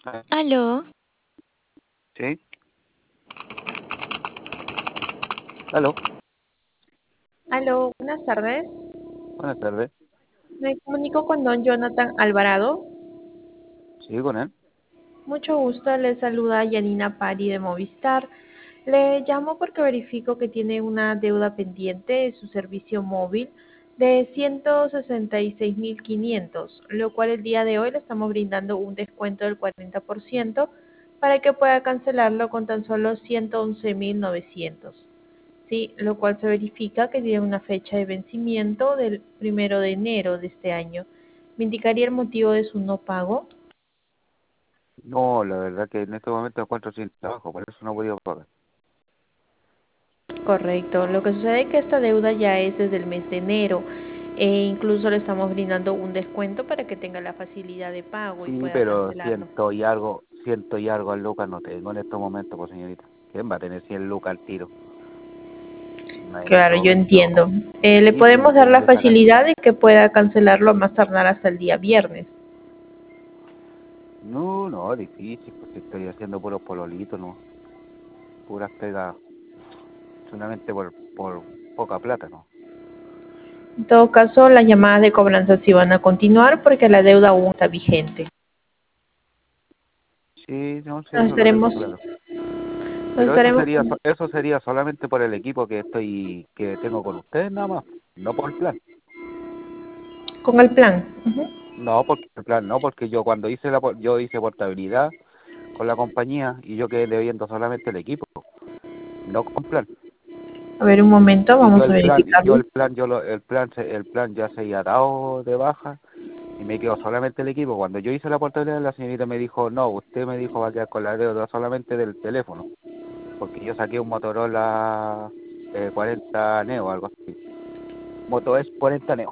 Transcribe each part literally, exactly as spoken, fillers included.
Aló, Sí, aló, Aló, buenas tardes. buenas tardes. Me comunico con don Jonathan Alvarado. Sí, con él. Mucho gusto, le saluda Yanina Pari de Movistar. Le llamo porque verifico que tiene una deuda pendiente de su servicio móvil de ciento sesenta y seis mil quinientos, lo cual el día de hoy le estamos brindando un descuento del cuarenta por ciento para que pueda cancelarlo con tan solo ciento once mil novecientos. Sí, lo cual se verifica que tiene una fecha de vencimiento del primero de enero de este año. ¿Me indicaría el motivo de su no pago? No, la verdad que en este momento me encuentro sin trabajo, por eso no he podido pagar. Correcto. Lo que sucede es que esta deuda ya es desde el mes de enero e incluso le estamos brindando un descuento para que tenga la facilidad de pago y Sí, pueda pero cancelarlo. ciento y algo, ciento y algo al lucas no tengo en estos momentos, pues señorita. ¿Quién va a tener cien lucas al tiro? No, en este Claro, yo momento, entiendo. Eh, le sí, pues podemos no dar tengo la que sacar. facilidad de que pueda cancelarlo a más tardar hasta el día viernes. No, no, difícil, pues si estoy haciendo puros pololitos, no, puras pegas, solamente por, por poca plata, ¿no? En todo caso, las llamadas de cobranza sí van a continuar porque la deuda aún está vigente. Sí, no sé, Nos eso lo tengo estaremos, claro. nos Pero eso estaremos sería so- eso sería solamente por el equipo que estoy que tengo con ustedes nada más, no por el plan. con el plan. Ujú. No, porque el plan no, porque yo cuando hice la por- yo hice portabilidad con la compañía y yo quedé debiendo solamente el equipo, no con plan. A ver, un momento, Y yo vamos a el plan y yo verificarlo. el plan yo lo, el plan se- el plan ya se había dado de baja y me quedó solamente el equipo. Cuando yo hice la portabilidad la señorita me dijo, "No, usted me dijo va a quedar con la deuda solamente del teléfono", porque yo saqué un Motorola eh, cuarenta Neo algo así. Moto es cuarenta Neo.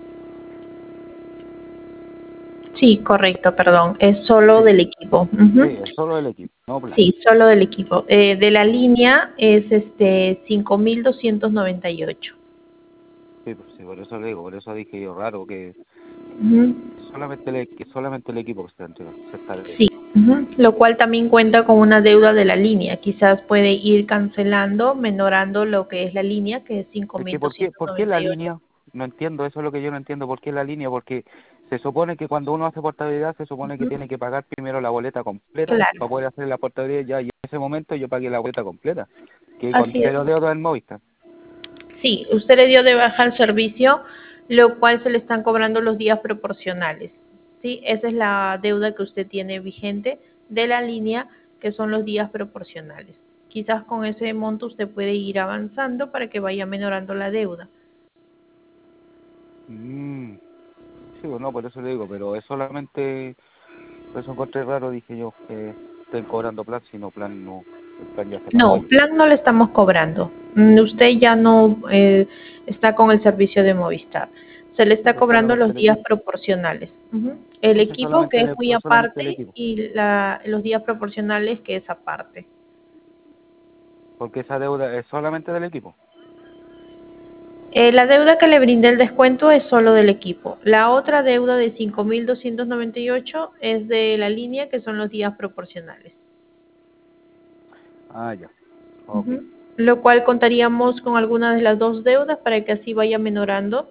Sí, correcto, perdón. Es solo Sí, del equipo. sí, Ujú. es solo el equipo, no plan. Sí, solo del equipo. Eh, de la línea es este cinco mil doscientos noventa y ocho. Sí, pues sí, por eso le digo, por eso dije yo raro que Ujú. solamente el, que solamente el equipo que se entrega, se está Sí, debiendo. ujú. Lo cual también cuenta con una deuda de la línea. Quizás puede ir cancelando, menorando lo que es la línea, que es cinco Es que mil ¿por qué, doscientos por qué noventa la y ocho. línea? No entiendo, eso es lo que yo no entiendo, ¿por qué la línea? Porque se supone que cuando uno hace portabilidad se supone que Ujú. tiene que pagar primero la boleta completa Claro, para poder hacer la portabilidad ya, y en ese momento yo pagué la boleta completa, que con así es. cero deuda en Movistar. Sí, usted le dio de baja el servicio, lo cual se le están cobrando los días proporcionales. Sí, esa es la deuda que usted tiene vigente de la línea, que son los días proporcionales. Quizás con ese monto usted puede ir avanzando para que vaya menorando la deuda. Mm, sí, bueno, por eso le digo, pero es solamente, por eso encontré raro, dije yo, que estén cobrando plan, si no plan no, el plan ya se pagó No, ya. plan no le estamos cobrando. Mm, Usted ya no eh, está con el servicio de Movistar. Se le Sí, está pues cobrando solamente los el días equipo. proporcionales. Ujú. Sí, El pues sí, equipo solamente que el, es muy es solamente el aparte equipo. y la, los días proporcionales que es aparte. Porque esa deuda es solamente del equipo. Eh, la deuda que le brindé el descuento es solo del equipo. La otra deuda de cinco mil doscientos noventa y ocho es de la línea, que son los días proporcionales. Ah, ya. Ok. Ujú. Lo cual contaríamos con alguna de las dos deudas para que así vaya menorando.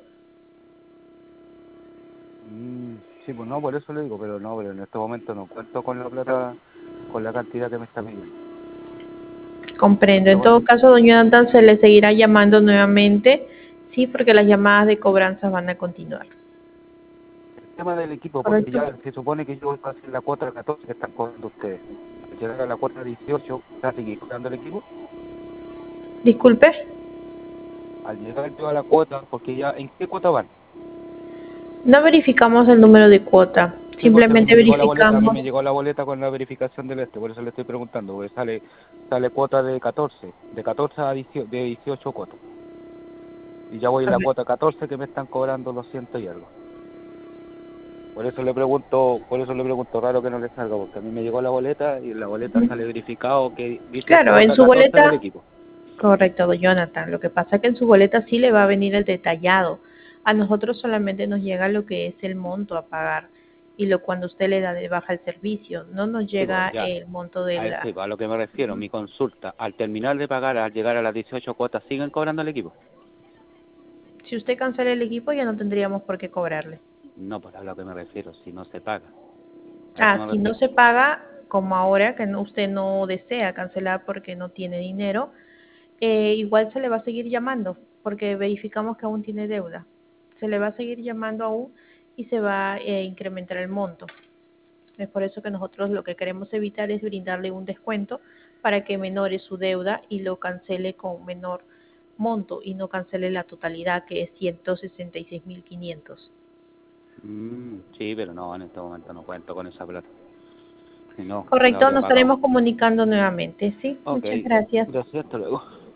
Mm, sí, pues no, por eso le digo, pero no, pero en este momento no cuento con la plata, con la cantidad que me está pidiendo. En Comprendo. este En todo momento, caso, doña Jonathan, se le seguirá llamando nuevamente, sí, porque las llamadas de cobranza van a continuar. el tema del equipo, porque ¿Correcto? ya se supone que yo voy a hacer la cuota catorce que están cobrando ustedes. Al llegar a la cuota dieciocho, ¿va a seguir cobrando el equipo? Disculpe. Al llegar yo a la cuota, porque ya, ¿en qué cuota van? No verificamos el número de cuota, Sí, porque a mí simplemente me llegó la boleta, a mí verificamos. me llegó la boleta con la verificación del este, por eso le estoy preguntando, porque sale, sale cuota de catorce, de catorce a dieciocho, de dieciocho cuotas. Y ya voy en A la ver. cuota catorce que me están cobrando los ciento y algo. Por eso le pregunto, por eso le pregunto, raro que no le salga, porque a mí me llegó la boleta y en la boleta Ujú. sale verificado que dice Claro, en cuota su catorce del boleta, equipo. correcto, don Jonathan. Lo que pasa es que en su boleta sí le va a venir el detallado. A nosotros solamente nos llega lo que es el monto a pagar. y lo cuando usted le da de baja el servicio. No nos Sí, pues llega ya, el monto de a eso la... iba, a lo que me refiero, mi consulta, al terminar de pagar, al llegar a las dieciocho cuotas, ¿siguen cobrando el equipo? Si usted cancela el equipo ya no tendríamos por qué cobrarle. No, pues a lo que me refiero, si no se paga. A eso Ah, me si no refiero. se paga, como ahora que no- usted no desea cancelar porque no tiene dinero, eh, igual se le va a seguir llamando porque verificamos que aún tiene deuda. Se le va a seguir llamando aún y se va a eh, incrementar el monto. Es por eso que nosotros lo que queremos evitar es brindarle un descuento para que menore su deuda y lo cancele con menor monto y no cancele la totalidad que es ciento sesenta y seis mil quinientos. Mm, sí, pero no, en este momento no cuento con esa plata. Si no, la Correcto, habría nos pagado. estaremos comunicando nuevamente. Sí, Ok, muchas gracias. gracias, hasta luego.